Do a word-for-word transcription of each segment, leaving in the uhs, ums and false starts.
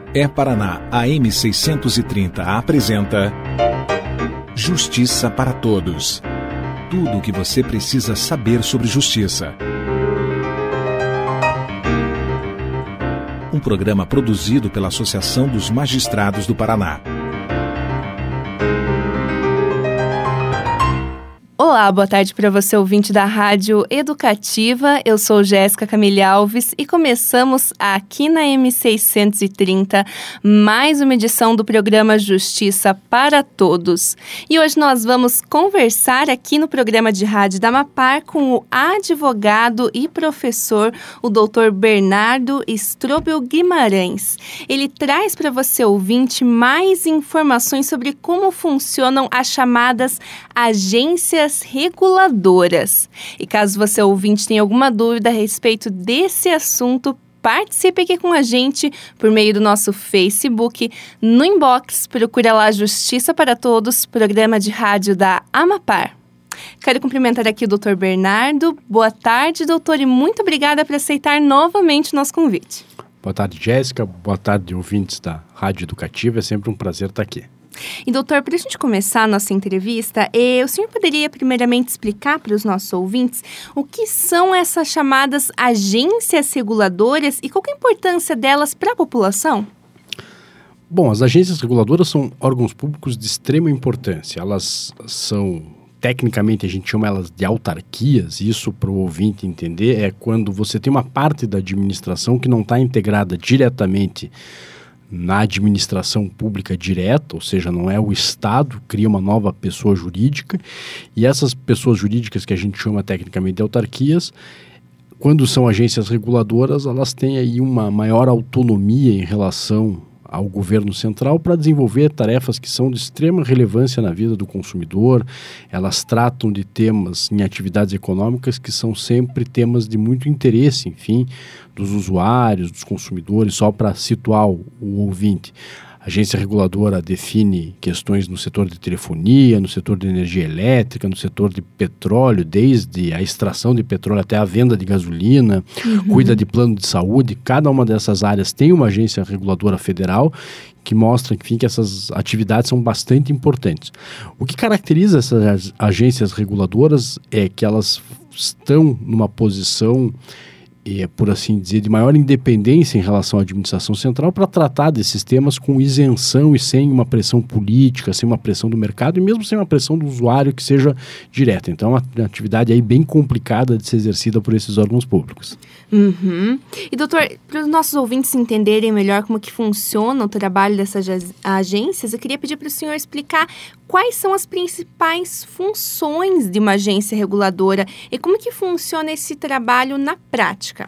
É Paraná A M seiscentos e trinta apresenta Justiça para Todos. Tudo o que você precisa saber sobre justiça. Um programa produzido pela Associação dos Magistrados do Paraná. Olá, boa tarde para você, ouvinte da Rádio Educativa. Eu sou Jéssica Camille Alves e começamos aqui na M seiscentos e trinta mais uma edição do programa Justiça para Todos. E hoje nós vamos conversar aqui no programa de rádio da Amapar com o advogado e professor, o doutor Bernardo Strobel Guimarães. Ele traz para você, ouvinte, mais informações sobre como funcionam as chamadas agências reguladoras. E caso você, ouvinte, tenha alguma dúvida a respeito desse assunto, participe aqui com a gente por meio do nosso Facebook. No inbox, procura lá Justiça para Todos, programa de rádio da Amapar. Quero cumprimentar aqui o doutor Bernardo. Boa tarde, doutor, e muito obrigada por aceitar novamente o nosso convite. Boa tarde, Jéssica. Boa tarde, ouvintes da Rádio Educativa. É sempre um prazer estar aqui. E, doutor, para a gente começar a nossa entrevista, eh, o senhor poderia primeiramente explicar para os nossos ouvintes o que são essas chamadas agências reguladoras e qual que é a importância delas para a população? Bom, as agências reguladoras são órgãos públicos de extrema importância. Elas são, tecnicamente, a gente chama elas de autarquias. Isso, para o ouvinte entender, é quando você tem uma parte da administração que não está integrada diretamente na administração pública direta, ou seja, não é o Estado, cria uma nova pessoa jurídica, e essas pessoas jurídicas que a gente chama tecnicamente de autarquias, quando são agências reguladoras, elas têm aí uma maior autonomia em relação ao governo central para desenvolver tarefas que são de extrema relevância na vida do consumidor. Elas tratam de temas em atividades econômicas que são sempre temas de muito interesse, enfim, dos usuários, dos consumidores. Só para situar o, o ouvinte, a agência reguladora define questões no setor de telefonia, no setor de energia elétrica, no setor de petróleo, desde a extração de petróleo até a venda de gasolina, uhum. Cuida de plano de saúde. Cada uma dessas áreas tem uma agência reguladora federal que mostra, enfim, que essas atividades são bastante importantes. O que caracteriza essas agências reguladoras é que elas estão numa posição, é, por assim dizer, de maior independência em relação à administração central para tratar desses temas com isenção e sem uma pressão política, sem uma pressão do mercado e mesmo sem uma pressão do usuário que seja direta. Então, é uma atividade aí bem complicada de ser exercida por esses órgãos públicos. Uhum. E, doutor, para os nossos ouvintes entenderem melhor como que funciona o trabalho dessas agências, eu queria pedir para o senhor explicar quais são as principais funções de uma agência reguladora e como que funciona esse trabalho na prática.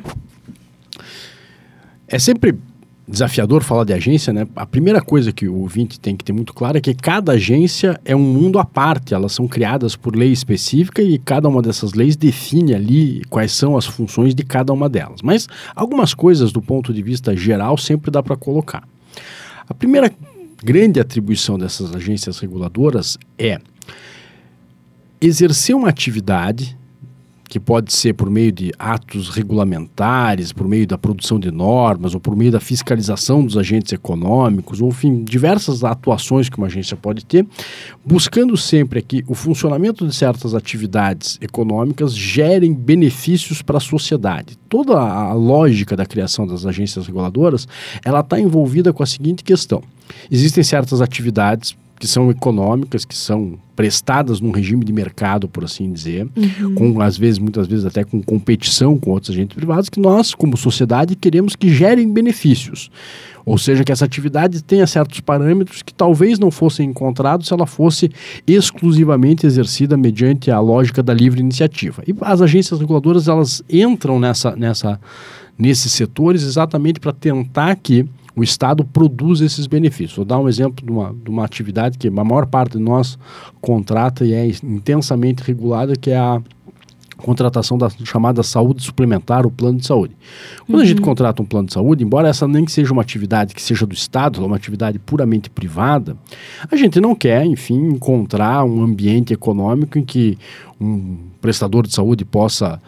É sempre desafiador falar de agência, né? A primeira coisa que o ouvinte tem que ter muito claro é que cada agência é um mundo à parte. Elas são criadas por lei específica e cada uma dessas leis define ali quais são as funções de cada uma delas. Mas algumas coisas do ponto de vista geral sempre dá para colocar. A primeira grande atribuição dessas agências reguladoras é exercer uma atividade que pode ser por meio de atos regulamentares, por meio da produção de normas, ou por meio da fiscalização dos agentes econômicos, ou, enfim, diversas atuações que uma agência pode ter, buscando sempre que o funcionamento de certas atividades econômicas gerem benefícios para a sociedade. Toda a lógica da criação das agências reguladoras, ela está envolvida com a seguinte questão. Existem certas atividades que são econômicas, que são prestadas num regime de mercado, por assim dizer, uhum. com, às vezes, muitas vezes até com competição com outros agentes privados, que nós, como sociedade, queremos que gerem benefícios. Ou seja, que essa atividade tenha certos parâmetros que talvez não fossem encontrados se ela fosse exclusivamente exercida mediante a lógica da livre iniciativa. E as agências reguladoras, elas entram nessa, nessa, nesses setores exatamente para tentar que o Estado produz esses benefícios. Vou dar um exemplo de uma, de uma atividade que a maior parte de nós contrata e é intensamente regulada, que é a contratação da chamada saúde suplementar, o plano de saúde. Quando uhum. a gente contrata um plano de saúde, embora essa nem seja uma atividade que seja do Estado, é uma atividade puramente privada, a gente não quer, enfim, encontrar um ambiente econômico em que um prestador de saúde possa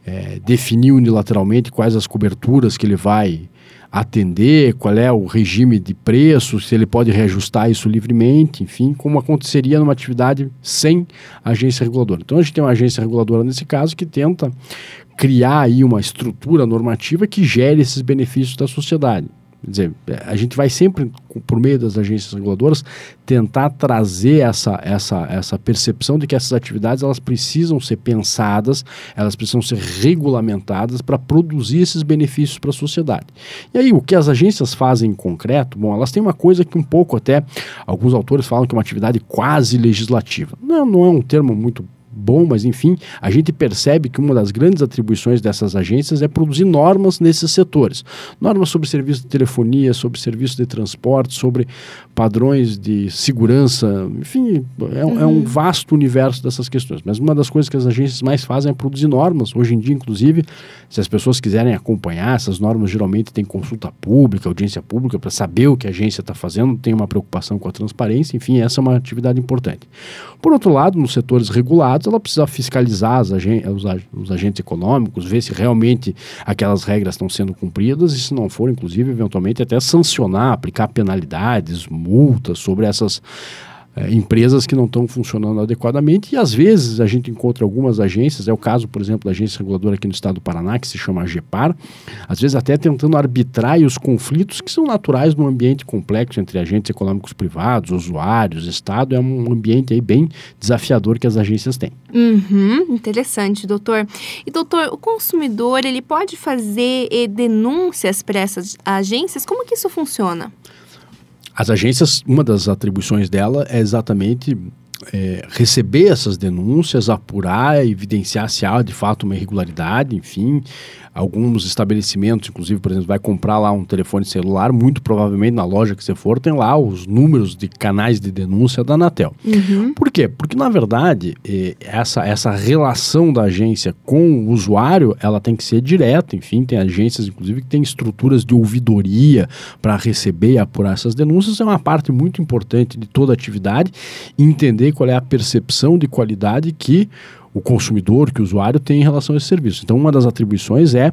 é, definir unilateralmente quais as coberturas que ele vai atender, qual é o regime de preço, se ele pode reajustar isso livremente, enfim, como aconteceria numa atividade sem agência reguladora. Então a gente tem uma agência reguladora nesse caso que tenta criar aí uma estrutura normativa que gere esses benefícios da sociedade. Quer dizer, a gente vai sempre, por meio das agências reguladoras, tentar trazer essa, essa, essa percepção de que essas atividades elas precisam ser pensadas, elas precisam ser regulamentadas para produzir esses benefícios para a sociedade. E aí, o que as agências fazem em concreto? Bom, elas têm uma coisa que um pouco até, alguns autores falam que é uma atividade quase legislativa. Não, não é um termo muito bom, mas enfim, a gente percebe que uma das grandes atribuições dessas agências é produzir normas nesses setores. Normas sobre serviço de telefonia, sobre serviço de transporte, sobre padrões de segurança, enfim, é, uhum. é um vasto universo dessas questões. Mas uma das coisas que as agências mais fazem é produzir normas. Hoje em dia, inclusive, se as pessoas quiserem acompanhar, essas normas geralmente têm consulta pública, audiência pública, para saber o que a agência está fazendo, tem uma preocupação com a transparência, enfim, essa é uma atividade importante. Por outro lado, nos setores regulados, ela precisa fiscalizar as agen- os, ag- os agentes econômicos, ver se realmente aquelas regras estão sendo cumpridas e, se não for, inclusive, eventualmente até sancionar, aplicar penalidades, multas sobre essas é, empresas que não estão funcionando adequadamente. E, às vezes, a gente encontra algumas agências, é o caso, por exemplo, da agência reguladora aqui no estado do Paraná, que se chama AGEPAR, às vezes até tentando arbitrar os conflitos que são naturais num ambiente complexo entre agentes econômicos privados, usuários, Estado. É um ambiente aí bem desafiador que as agências têm. Uhum, interessante, doutor. E, doutor, o consumidor, ele pode fazer eh, denúncias para essas agências? Como que isso funciona? As agências, uma das atribuições dela é exatamente é, receber essas denúncias, apurar, evidenciar se há de fato uma irregularidade, enfim. Alguns estabelecimentos, inclusive, por exemplo, vai comprar lá um telefone celular, muito provavelmente na loja que você for, tem lá os números de canais de denúncia da Anatel. Uhum. Por quê? Porque, na verdade, eh, essa, essa relação da agência com o usuário, ela tem que ser direta, enfim, tem agências, inclusive, que têm estruturas de ouvidoria para receber e apurar essas denúncias, é uma parte muito importante de toda a atividade, entender qual é a percepção de qualidade que o consumidor, que o usuário tem em relação a esse serviço. Então, uma das atribuições é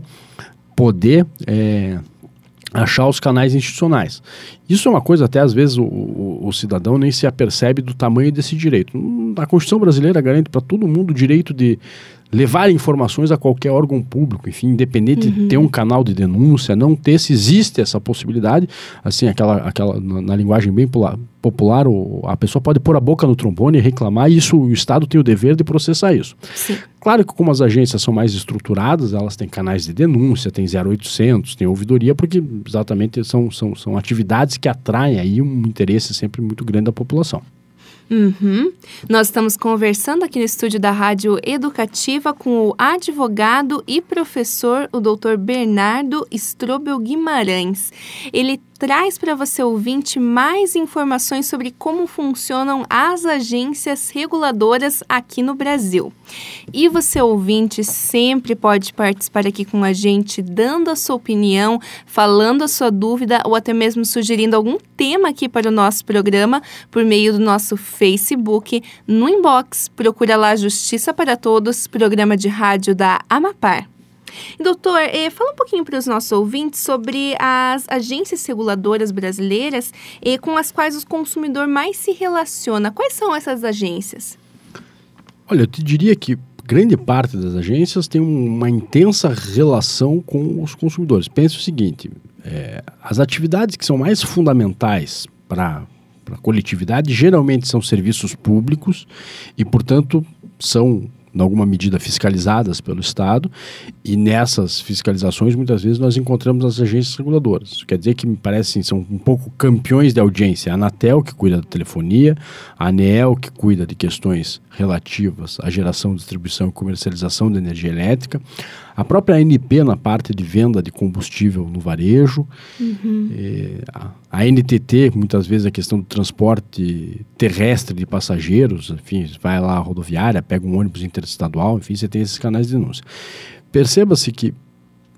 poder é, achar os canais institucionais. Isso é uma coisa, até às vezes o, o, o cidadão nem se apercebe do tamanho desse direito. A Constituição brasileira garante para todo mundo o direito de levar informações a qualquer órgão público, enfim, independente uhum. de ter um canal de denúncia, não ter, se existe essa possibilidade, assim, aquela, aquela na, na linguagem bem popular, popular o, a pessoa pode pôr a boca no trombone e reclamar, e isso, o Estado tem o dever de processar isso. Sim. Claro que como as agências são mais estruturadas, elas têm canais de denúncia, tem zero oitocentos, tem ouvidoria, porque exatamente são, são, são atividades que atraem aí um interesse sempre muito grande da população. Uhum. Nós estamos conversando aqui no estúdio da Rádio Educativa com o advogado e professor, o doutor Bernardo Strobel Guimarães. Ele traz para você, ouvinte, mais informações sobre como funcionam as agências reguladoras aqui no Brasil. E você, ouvinte, sempre pode participar aqui com a gente, dando a sua opinião, falando a sua dúvida ou até mesmo sugerindo algum tema aqui para o nosso programa por meio do nosso Facebook. No inbox, procura lá Justiça para Todos, programa de rádio da Amapar. Doutor, eh, fala um pouquinho para os nossos ouvintes sobre as agências reguladoras brasileiras eh, com as quais o consumidor mais se relaciona. Quais são essas agências? Olha, eu te diria que grande parte das agências tem uma intensa relação com os consumidores. Pense o seguinte, é, as atividades que são mais fundamentais para a coletividade geralmente são serviços públicos e, portanto, são em alguma medida fiscalizadas pelo Estado, e nessas fiscalizações muitas vezes nós encontramos as agências reguladoras. Isso quer dizer que me parece assim, são um pouco campeões de audiência. A Anatel, que cuida da telefonia, a ANEEL, que cuida de questões relativas à geração, distribuição e comercialização de energia elétrica, a própria A N P na parte de venda de combustível no varejo, uhum. é, a, a N T T, muitas vezes a questão do transporte terrestre de passageiros, enfim, vai lá à rodoviária, pega um ônibus interestadual, enfim, você tem esses canais de denúncia. Perceba-se que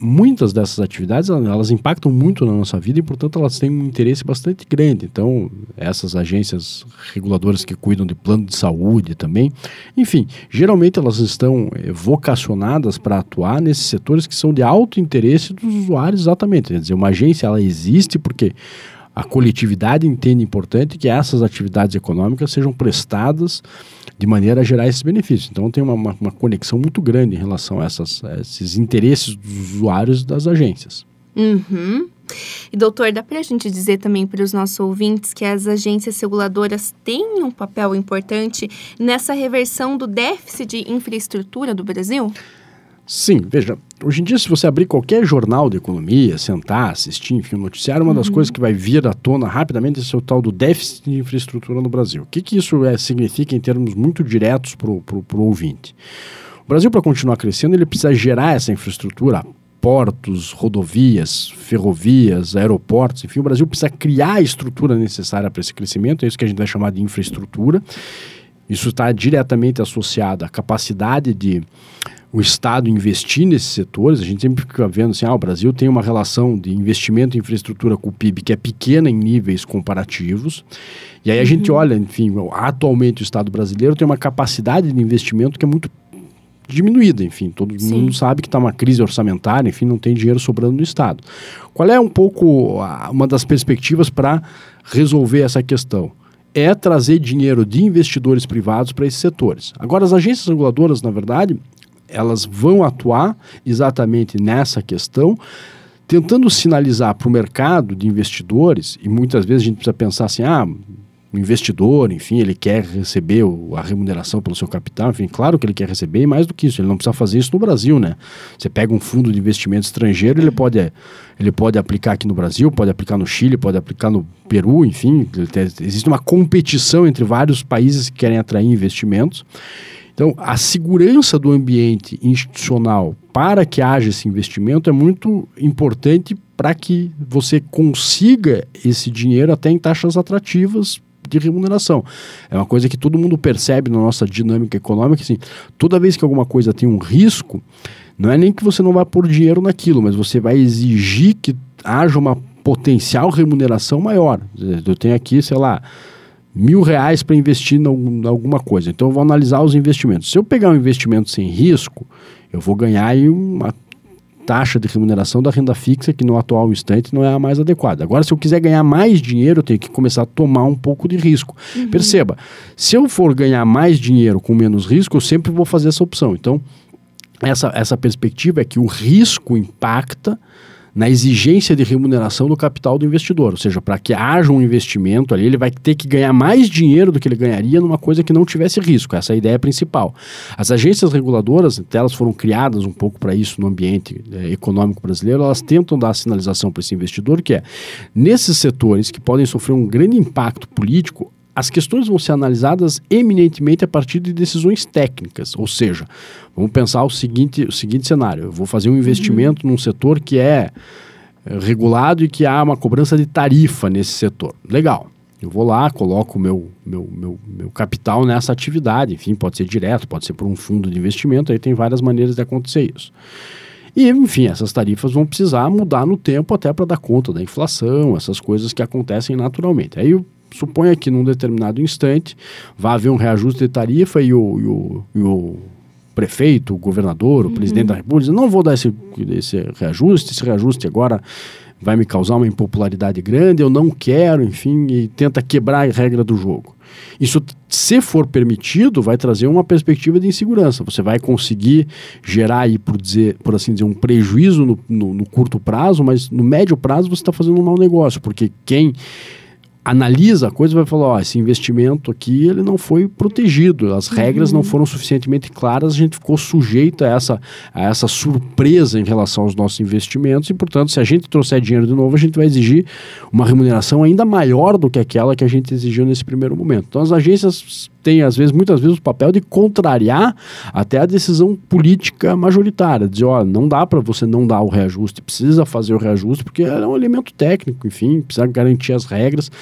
muitas dessas atividades, elas impactam muito na nossa vida e, portanto, elas têm um interesse bastante grande. Então, essas agências reguladoras que cuidam de plano de saúde também, enfim, geralmente elas estão eh, vocacionadas para atuar nesses setores que são de alto interesse dos usuários exatamente. Quer dizer, uma agência, ela existe porque a coletividade entende importante que essas atividades econômicas sejam prestadas de maneira a gerar esses benefícios. Então tem uma, uma, uma conexão muito grande em relação a, essas, a esses interesses dos usuários das agências. Uhum. E doutor, dá para a gente dizer também para os nossos ouvintes que as agências reguladoras têm um papel importante nessa reversão do déficit de infraestrutura do Brasil? Sim, veja, hoje em dia se você abrir qualquer jornal de economia, sentar, assistir, enfim, um noticiário, uma uhum. das coisas que vai vir à tona rapidamente é o tal do déficit de infraestrutura no Brasil. O que, que isso é, significa em termos muito diretos para o ouvinte? O Brasil, para continuar crescendo, ele precisa gerar essa infraestrutura, portos, rodovias, ferrovias, aeroportos, enfim, o Brasil precisa criar a estrutura necessária para esse crescimento, é isso que a gente vai chamar de infraestrutura. Isso está diretamente associado à capacidade de o Estado investir nesses setores. A gente sempre fica vendo assim, ah, o Brasil tem uma relação de investimento em infraestrutura com o P I B que é pequena em níveis comparativos. E aí a uhum. gente olha, enfim, atualmente o Estado brasileiro tem uma capacidade de investimento que é muito diminuída, enfim, todo Sim. mundo sabe que está uma crise orçamentária, enfim, não tem dinheiro sobrando no Estado. Qual é um pouco a, uma das perspectivas para resolver essa questão? É trazer dinheiro de investidores privados para esses setores. Agora, as agências reguladoras, na verdade, elas vão atuar exatamente nessa questão, tentando sinalizar para o mercado de investidores, e muitas vezes a gente precisa pensar assim, ah, o investidor, enfim, ele quer receber o, a remuneração pelo seu capital, enfim, claro que ele quer receber, e mais do que isso, ele não precisa fazer isso no Brasil, né? Você pega um fundo de investimento estrangeiro, ele pode, ele pode aplicar aqui no Brasil, pode aplicar no Chile, pode aplicar no Peru, enfim, tem, existe uma competição entre vários países que querem atrair investimentos. Então, a segurança do ambiente institucional para que haja esse investimento é muito importante para que você consiga esse dinheiro até em taxas atrativas de remuneração. É uma coisa que todo mundo percebe na nossa dinâmica econômica, assim, toda vez que alguma coisa tem um risco, não é nem que você não vai pôr dinheiro naquilo, mas você vai exigir que haja uma potencial remuneração maior. Eu tenho aqui, sei lá, mil reais para investir em alguma coisa. Então eu vou analisar os investimentos. Se eu pegar um investimento sem risco, eu vou ganhar aí uma taxa de remuneração da renda fixa que no atual instante não é a mais adequada. Agora, se eu quiser ganhar mais dinheiro, eu tenho que começar a tomar um pouco de risco. Uhum. Perceba, se eu for ganhar mais dinheiro com menos risco, eu sempre vou fazer essa opção. Então, essa, essa perspectiva é que o risco impacta na exigência de remuneração do capital do investidor, ou seja, para que haja um investimento ali, ele vai ter que ganhar mais dinheiro do que ele ganharia numa coisa que não tivesse risco. Essa é a ideia principal. As agências reguladoras, até elas foram criadas um pouco para isso no ambiente é, econômico brasileiro, elas tentam dar a sinalização para esse investidor que é, nesses setores que podem sofrer um grande impacto político, as questões vão ser analisadas eminentemente a partir de decisões técnicas, ou seja, vamos pensar o seguinte, o seguinte cenário, eu vou fazer um investimento uhum. num setor que é regulado e que há uma cobrança de tarifa nesse setor. Legal, eu vou lá, coloco o meu, meu, meu, meu capital nessa atividade, enfim, pode ser direto, pode ser por um fundo de investimento, aí tem várias maneiras de acontecer isso. E, enfim, essas tarifas vão precisar mudar no tempo até para dar conta da inflação, essas coisas que acontecem naturalmente. Aí eu suponha que num determinado instante vai haver um reajuste de tarifa e o, e o, e o prefeito, o governador, o uhum. presidente da República diz, não vou dar esse, esse reajuste, esse reajuste agora vai me causar uma impopularidade grande, eu não quero, enfim, e tenta quebrar a regra do jogo. Isso, se for permitido, vai trazer uma perspectiva de insegurança. Você vai conseguir gerar aí, por, dizer, por assim dizer, um prejuízo no, no, no curto prazo, mas no médio prazo você está fazendo um mau negócio, porque quem analisa a coisa vai falar, ó, esse investimento aqui ele não foi protegido, as regras uhum. não foram suficientemente claras, a gente ficou sujeito a essa, a essa surpresa em relação aos nossos investimentos e, portanto, se a gente trouxer dinheiro de novo, a gente vai exigir uma remuneração ainda maior do que aquela que a gente exigiu nesse primeiro momento. Então, as agências têm, às vezes, muitas vezes, o papel de contrariar até a decisão política majoritária, dizer, ó, não dá para você não dar o reajuste, precisa fazer o reajuste, porque é um elemento técnico, enfim, precisa garantir as regras.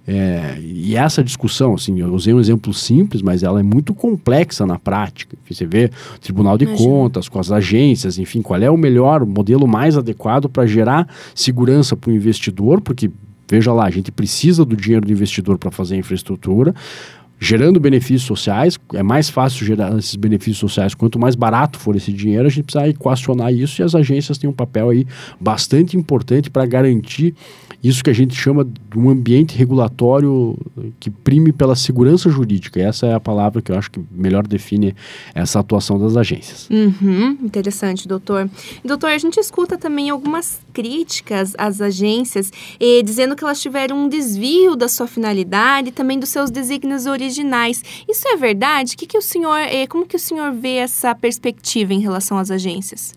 É, e essa discussão, assim, eu usei um exemplo simples, mas ela é muito complexa na prática. Você vê o Tribunal de Imagina. Contas, com as agências, enfim, qual é o melhor, o modelo mais adequado para gerar segurança para o investidor, porque, veja lá, a gente precisa do dinheiro do investidor para fazer a infraestrutura, gerando benefícios sociais. É mais fácil gerar esses benefícios sociais, quanto mais barato for esse dinheiro, a gente precisa equacionar isso, e as agências têm um papel aí bastante importante para garantir isso que a gente chama de um ambiente regulatório que prime pela segurança jurídica. Essa é a palavra que eu acho que melhor define essa atuação das agências. Uhum, interessante, doutor. Doutor, a gente escuta também algumas críticas às agências, eh, dizendo que elas tiveram um desvio da sua finalidade e também dos seus desígnios originais. Isso é verdade? Que que o senhor, eh, como que o senhor vê essa perspectiva em relação às agências?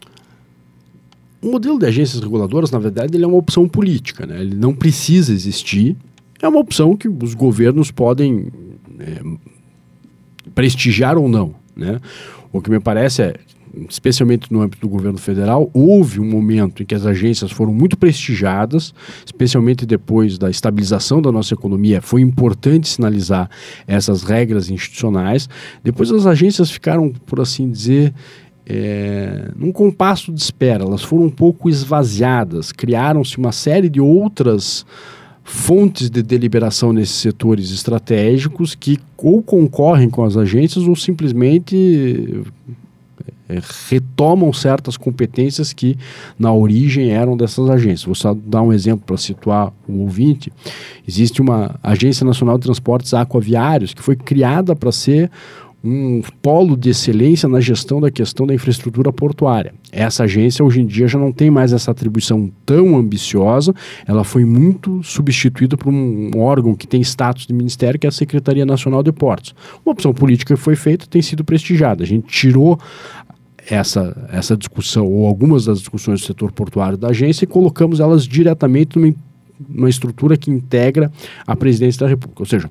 O modelo de agências reguladoras, na verdade, ele é uma opção política, né? Ele não precisa existir. É uma opção que os governos podem é, prestigiar ou não, né? O que me parece é, especialmente no âmbito do governo federal, houve um momento em que as agências foram muito prestigiadas, especialmente depois da estabilização da nossa economia. Foi importante sinalizar essas regras institucionais. Depois as agências ficaram, por assim dizer, É, num compasso de espera. Elas foram um pouco esvaziadas, criaram-se uma série de outras fontes de deliberação nesses setores estratégicos que ou concorrem com as agências ou simplesmente é, retomam certas competências que na origem eram dessas agências. Vou só dar um exemplo para situar o ouvinte. Existe uma Agência Nacional de Transportes Aquaviários que foi criada para ser um polo de excelência na gestão da questão da infraestrutura portuária. Essa agência hoje em dia já não tem mais essa atribuição tão ambiciosa, ela foi muito substituída por um órgão que tem status de ministério, que é a Secretaria Nacional de Portos. Uma opção política que foi feita tem sido prestigiada. A gente tirou essa, essa discussão, ou algumas das discussões do setor portuário da agência, e colocamos elas diretamente numa, numa estrutura que integra a Presidência da República. Ou seja,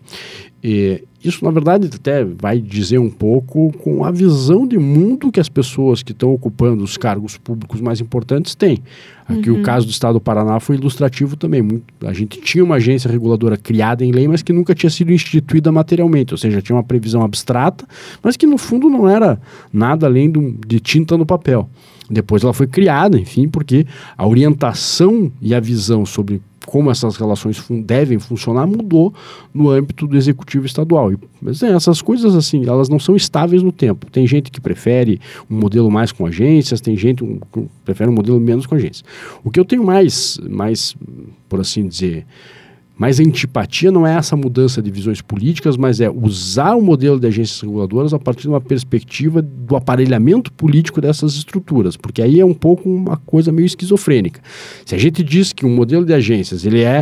E, isso, na verdade, até vai dizer um pouco com a visão de mundo que as pessoas que estão ocupando os cargos públicos mais importantes têm. Aqui uhum. o caso do Estado do Paraná foi ilustrativo também. Muito, a gente tinha uma agência reguladora criada em lei, mas que nunca tinha sido instituída materialmente, ou seja, tinha uma previsão abstrata, mas que no fundo não era nada além de, de tinta no papel. Depois ela foi criada, enfim, porque a orientação e a visão sobre como essas relações fun- devem funcionar mudou no âmbito do executivo estadual. E, mas é, essas coisas, assim, elas não são estáveis no tempo. Tem gente que prefere um modelo mais com agências, tem gente um, que prefere um modelo menos com agências. O que eu tenho mais, mais, por assim dizer, mais antipatia não é essa mudança de visões políticas, mas é usar o modelo de agências reguladoras a partir de uma perspectiva do aparelhamento político dessas estruturas, porque aí é um pouco uma coisa meio esquizofrênica. Se a gente diz que um modelo de agências ele é,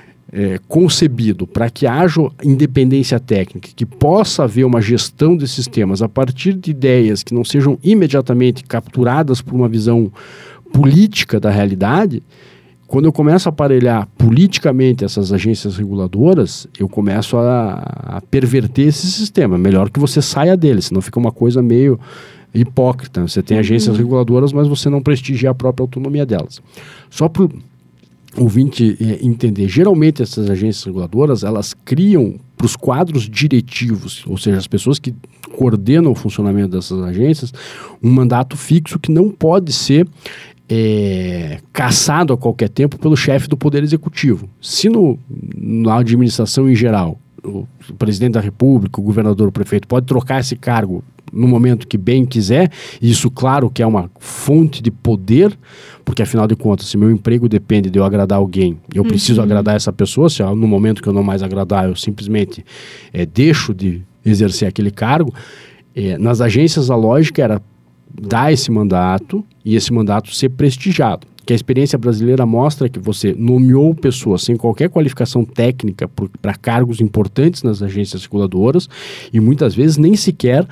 é concebido para que haja independência técnica, que possa haver uma gestão de sistemas a partir de ideias que não sejam imediatamente capturadas por uma visão política da realidade, quando eu começo a aparelhar politicamente essas agências reguladoras, eu começo a, a perverter esse sistema. Melhor que você saia dele, senão fica uma coisa meio hipócrita. Você tem agências uhum. reguladoras, mas você não prestigia a própria autonomia delas. Só para o ouvinte é, entender, geralmente essas agências reguladoras, elas criam para os quadros diretivos, ou seja, as pessoas que coordenam o funcionamento dessas agências, um mandato fixo que não pode ser É, caçado a qualquer tempo pelo chefe do Poder Executivo. Se no, na administração em geral, o, o presidente da República, o governador, o prefeito, pode trocar esse cargo no momento que bem quiser, isso claro que é uma fonte de poder, porque afinal de contas, se meu emprego depende de eu agradar alguém, eu preciso uhum. agradar essa pessoa, se no momento que eu não mais agradar, eu simplesmente é, deixo de exercer aquele cargo. É, nas agências a lógica era dar esse mandato e esse mandato ser prestigiado. Que a experiência brasileira mostra que você nomeou pessoas sem qualquer qualificação técnica para cargos importantes nas agências reguladoras e muitas vezes nem sequer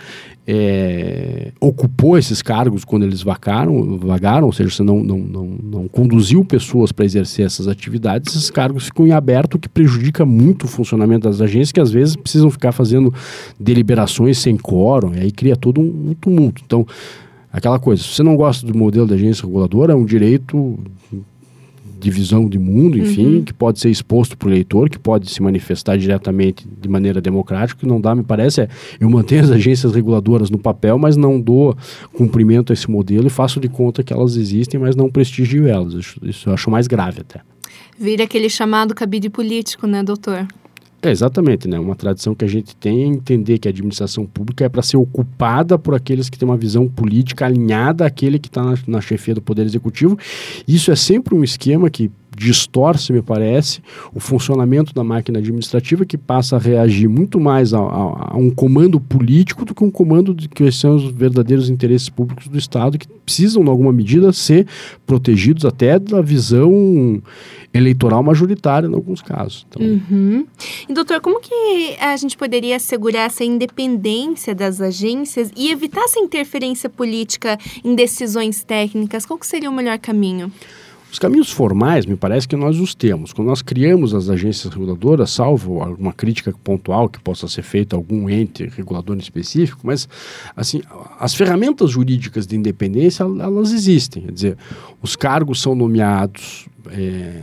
é, ocupou esses cargos quando eles vacaram, vagaram, ou seja, você não, não, não, não conduziu pessoas para exercer essas atividades, esses cargos ficam em aberto, o que prejudica muito o funcionamento das agências, que às vezes precisam ficar fazendo deliberações sem quórum, e aí cria todo um, um tumulto. Então, aquela coisa, se você não gosta do modelo da agência reguladora, é um direito de visão de mundo, enfim, uhum. que pode ser exposto para o eleitor, que pode se manifestar diretamente de maneira democrática. O que não dá, me parece, é eu mantenho as agências reguladoras no papel, mas não dou cumprimento a esse modelo e faço de conta que elas existem, mas não prestigio elas. Isso, isso eu acho mais grave até. Vira aquele chamado cabide político, né, doutor? É, exatamente, né? Uma tradição que a gente tem é entender que a administração pública é para ser ocupada por aqueles que têm uma visão política alinhada àquele que está na, na chefia do Poder Executivo. Isso é sempre um esquema que distorce, me parece, o funcionamento da máquina administrativa, que passa a reagir muito mais a, a, a um comando político do que um comando de que são os verdadeiros interesses públicos do Estado, que precisam, em alguma medida, ser protegidos até da visão eleitoral majoritária, em alguns casos. Então... Uhum. E, doutor, como que a gente poderia assegurar essa independência das agências e evitar essa interferência política em decisões técnicas? Qual que seria o melhor caminho? Os caminhos formais, me parece que nós os temos. Quando nós criamos as agências reguladoras, salvo alguma crítica pontual que possa ser feita a algum ente regulador específico, mas assim, as ferramentas jurídicas de independência, elas existem. Quer dizer, os cargos são nomeados é,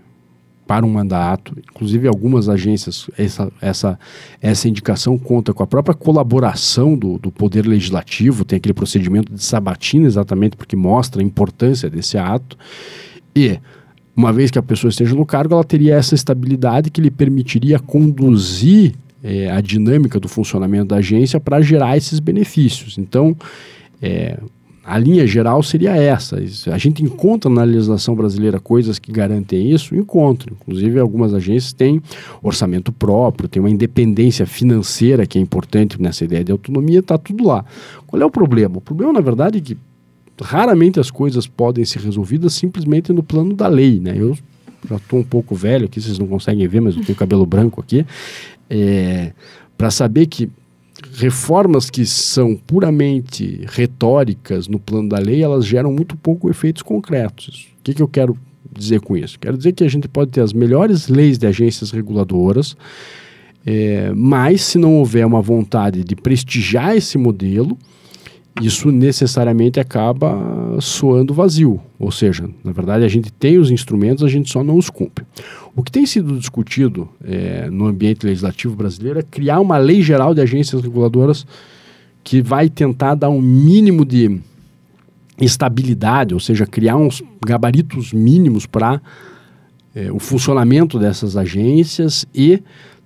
para um mandato, inclusive algumas agências, essa, essa, essa indicação conta com a própria colaboração do, do Poder Legislativo, tem aquele procedimento de sabatina exatamente porque mostra a importância desse ato. E, uma vez que a pessoa esteja no cargo, ela teria essa estabilidade que lhe permitiria conduzir é, a dinâmica do funcionamento da agência para gerar esses benefícios. Então, é, a linha geral seria essa. A gente encontra na legislação brasileira coisas que garantem isso? Encontra. Inclusive, algumas agências têm orçamento próprio, tem uma independência financeira que é importante nessa ideia de autonomia, está tudo lá. Qual é o problema? O problema, na verdade, é que raramente as coisas podem ser resolvidas simplesmente no plano da lei, né? Eu já estou um pouco velho aqui, vocês não conseguem ver, mas eu tenho cabelo branco aqui, é, para saber que reformas que são puramente retóricas no plano da lei, elas geram muito pouco efeitos concretos. O que, que eu quero dizer com isso? Quero dizer que a gente pode ter as melhores leis de agências reguladoras, é, mas se não houver uma vontade de prestigiar esse modelo, isso necessariamente acaba soando vazio. Ou seja, na verdade, a gente tem os instrumentos, a gente só não os cumpre. O que tem sido discutido é, no ambiente legislativo brasileiro é criar uma lei geral de agências reguladoras que vai tentar dar um mínimo de estabilidade, ou seja, criar uns gabaritos mínimos para é, o funcionamento dessas agências e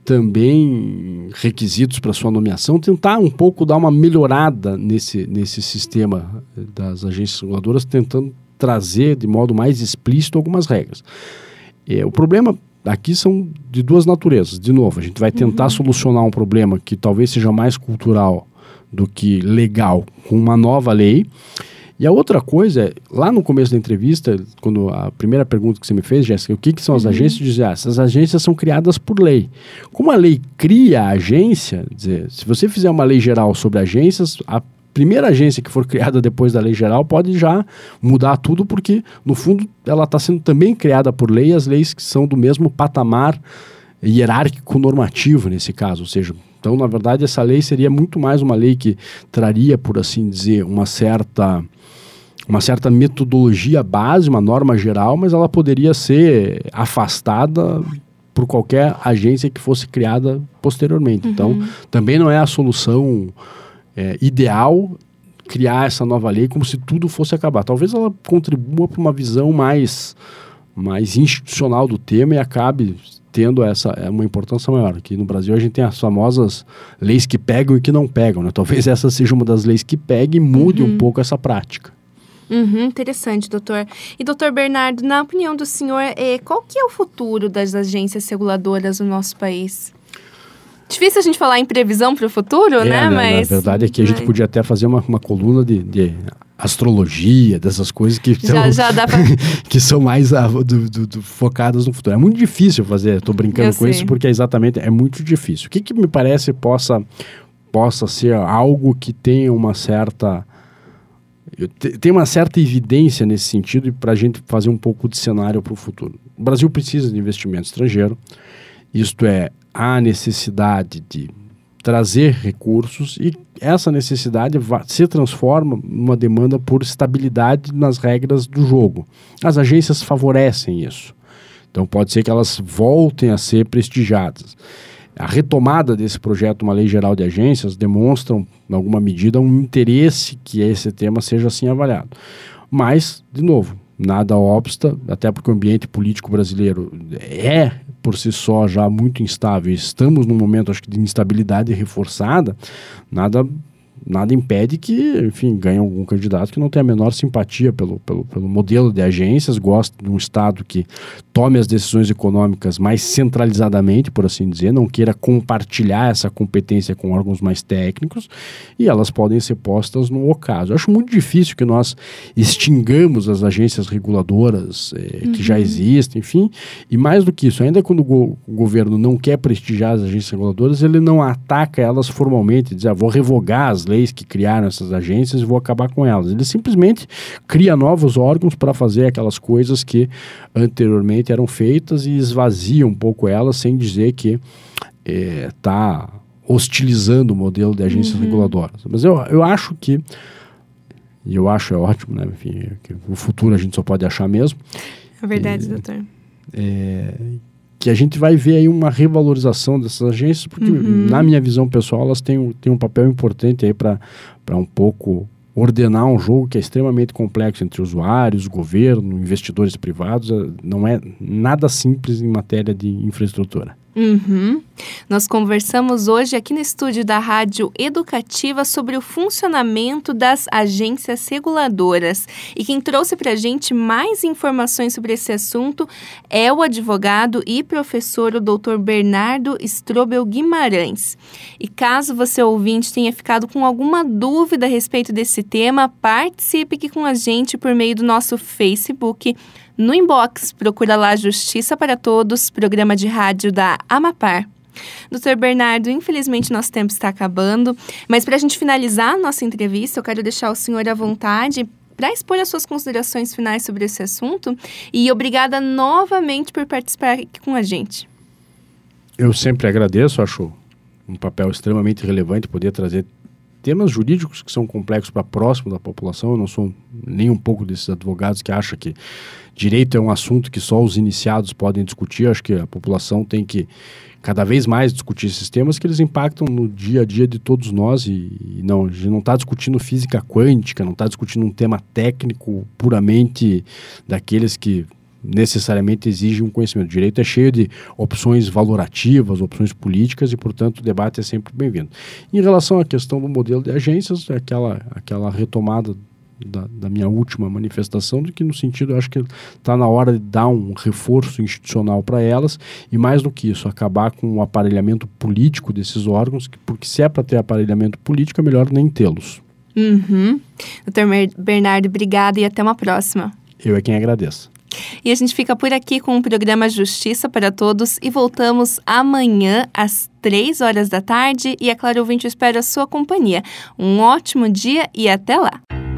também requisitos para sua nomeação, tentar um pouco dar uma melhorada nesse, nesse sistema das agências reguladoras, tentando trazer de modo mais explícito algumas regras. É, o problema aqui são de duas naturezas. De novo, a gente vai tentar uhum. solucionar um problema que talvez seja mais cultural do que legal com uma nova lei. E a outra coisa, é, lá no começo da entrevista, quando a primeira pergunta que você me fez, Jéssica, o que, que são as uhum. agências? Eu dizia, ah, essas agências são criadas por lei. Como a lei cria a agência, dizer, se você fizer uma lei geral sobre agências, a primeira agência que for criada depois da lei geral pode já mudar tudo, porque, no fundo, ela está sendo também criada por lei, as leis que são do mesmo patamar hierárquico normativo nesse caso, ou seja, então, na verdade, essa lei seria muito mais uma lei que traria, por assim dizer, uma certa... uma certa metodologia base, uma norma geral, mas ela poderia ser afastada por qualquer agência que fosse criada posteriormente. Uhum. Então, também não é a solução é, ideal criar essa nova lei como se tudo fosse acabar. Talvez ela contribua para uma visão mais, mais institucional do tema e acabe tendo essa, uma importância maior. Aqui no Brasil a gente tem as famosas leis que pegam e que não pegam, né? Talvez essa seja uma das leis que pegue e mude uhum. um pouco essa prática. Uhum, interessante, doutor. E, doutor Bernardo, na opinião do senhor, eh, qual que é o futuro das agências reguladoras no nosso país? Difícil a gente falar em previsão para o futuro, é, né? Na, Mas, na verdade é que a gente mas... podia até fazer uma, uma coluna de, de astrologia, dessas coisas que, já, são, já dá pra... que são mais a, do, do, do, focadas no futuro. É muito difícil fazer, estou brincando Eu com sei. isso, porque é exatamente é muito difícil. O que, que me parece possa, possa ser algo que tenha uma certa... Tem uma certa evidência nesse sentido para a gente fazer um pouco de cenário para o futuro. O Brasil precisa de investimento estrangeiro, isto é, há necessidade de trazer recursos e essa necessidade se transforma numa demanda por estabilidade nas regras do jogo. As agências favorecem isso. Então pode ser que elas voltem a ser prestigiadas. A retomada desse projeto, uma lei geral de agências, demonstram, em alguma medida, um interesse que esse tema seja assim avaliado. Mas, de novo, nada obsta, até porque o ambiente político brasileiro é, por si só, já muito instável. Estamos num momento, acho que, de instabilidade reforçada, nada... Nada impede que, enfim, ganhe algum candidato que não tenha a menor simpatia pelo, pelo, pelo modelo de agências, goste de um Estado que tome as decisões econômicas mais centralizadamente, por assim dizer, não queira compartilhar essa competência com órgãos mais técnicos, e elas podem ser postas no ocaso. Eu acho muito difícil que nós extingamos as agências reguladoras eh, uhum. que já existem, enfim, e mais do que isso, ainda quando o, go- o governo não quer prestigiar as agências reguladoras, ele não ataca elas formalmente, diz, ah, vou revogar as leis que criaram essas agências e vou acabar com elas. Ele simplesmente cria novos órgãos para fazer aquelas coisas que anteriormente eram feitas e esvazia um pouco elas, sem dizer que está é, hostilizando o modelo de agências uhum. reguladoras. Mas eu, eu acho que, e eu acho é ótimo, né? Enfim, que o futuro a gente só pode achar mesmo. É verdade, é, doutor. É, que a gente vai ver aí uma revalorização dessas agências, porque, uhum. na minha visão pessoal, elas têm, têm um papel importante aí para um pouco ordenar um jogo que é extremamente complexo entre usuários, governo, investidores privados. Não é nada simples em matéria de infraestrutura. Uhum. Nós conversamos hoje aqui no estúdio da Rádio Educativa sobre o funcionamento das agências reguladoras. E quem trouxe para a gente mais informações sobre esse assunto é o advogado e professor, o doutor Bernardo Strobel Guimarães. E caso você, ouvinte, tenha ficado com alguma dúvida a respeito desse tema, participe aqui com a gente por meio do nosso Facebook. No inbox, procura lá Justiça para Todos, programa de rádio da Amapar. doutor Bernardo, infelizmente nosso tempo está acabando, mas para a gente finalizar a nossa entrevista, eu quero deixar o senhor à vontade para expor as suas considerações finais sobre esse assunto e obrigada novamente por participar aqui com a gente. Eu sempre agradeço, acho um papel extremamente relevante poder trazer temas jurídicos que são complexos para próximo da população. Eu não sou nem um pouco desses advogados que acham que direito é um assunto que só os iniciados podem discutir. Eu acho que a população tem que cada vez mais discutir esses temas, que eles impactam no dia a dia de todos nós. E, e não, a gente não está discutindo física quântica, não está discutindo um tema técnico puramente daqueles que necessariamente exige um conhecimento. O direito é cheio de opções valorativas, opções políticas e, portanto, o debate é sempre bem-vindo. Em relação à questão do modelo de agências, é aquela, aquela retomada da, da minha última manifestação, de que no sentido, eu acho que está na hora de dar um reforço institucional para elas e, mais do que isso, acabar com o aparelhamento político desses órgãos, porque se é para ter aparelhamento político, é melhor nem tê-los. Uhum. doutor Bernardo, obrigada e até uma próxima. Eu é quem agradeço. E a gente fica por aqui com o programa Justiça para Todos e voltamos amanhã às três horas da tarde. E, é claro, o ouvinte, espera a sua companhia. Um ótimo dia e até lá.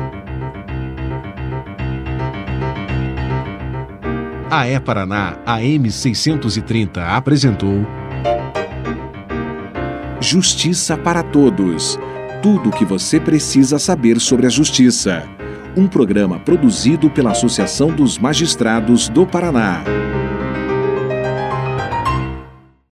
A E-Paraná A M seiscentos e trinta apresentou Justiça para Todos. Tudo o que você precisa saber sobre a justiça. Um programa produzido pela Associação dos Magistrados do Paraná.